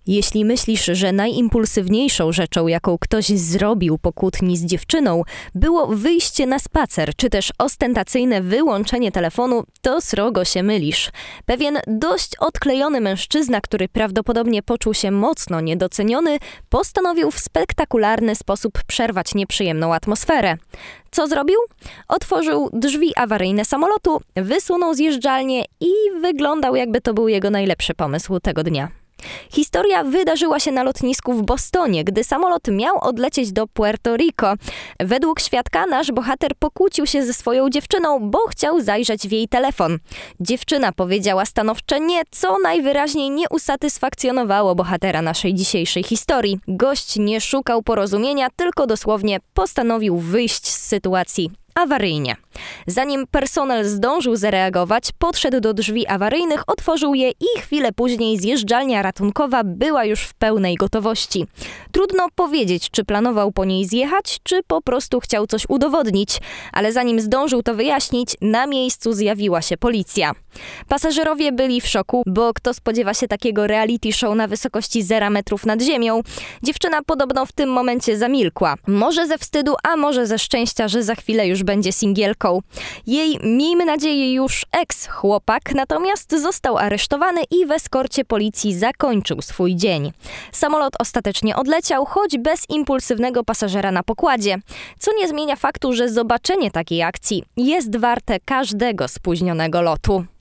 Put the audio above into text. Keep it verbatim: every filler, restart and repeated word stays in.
Jeśli myślisz, że najimpulsywniejszą rzeczą, jaką ktoś zrobił po kłótni z dziewczyną, było wyjście na spacer, czy też ostentacyjne wyłączenie telefonu, to srogo się mylisz. Pewien dość odklejony mężczyzna, który prawdopodobnie poczuł się mocno niedoceniony, postanowił w spektakularny sposób przerwać nieprzyjemną atmosferę. Co zrobił? Otworzył drzwi awaryjne samolotu, wysunął zjeżdżalnię i wyglądał, jakby to był jego najlepszy pomysł tego dnia. Historia wydarzyła się na lotnisku w Bostonie, gdy samolot miał odlecieć do Puerto Rico. Według świadka nasz bohater pokłócił się ze swoją dziewczyną, bo chciał zajrzeć w jej telefon. Dziewczyna powiedziała stanowcze nie, co najwyraźniej nie usatysfakcjonowało bohatera naszej dzisiejszej historii. Gość nie szukał porozumienia, tylko dosłownie postanowił wyjść z sytuacji awaryjnie. Zanim personel zdążył zareagować, podszedł do drzwi awaryjnych, otworzył je i chwilę później zjeżdżalnia ratunkowa była już w pełnej gotowości. Trudno powiedzieć, czy planował po niej zjechać, czy po prostu chciał coś udowodnić, ale zanim zdążył to wyjaśnić, na miejscu zjawiła się policja. Pasażerowie byli w szoku, bo kto spodziewa się takiego reality show na wysokości zera metrów nad ziemią? Dziewczyna podobno w tym momencie zamilkła. Może ze wstydu, a może ze szczęścia, że za chwilę już będzie singielką. Jej, miejmy nadzieję, już eks-chłopak natomiast został aresztowany i w eskorcie policji zakończył swój dzień. Samolot ostatecznie odleciał, choć bez impulsywnego pasażera na pokładzie, co nie zmienia faktu, że zobaczenie takiej akcji jest warte każdego spóźnionego lotu.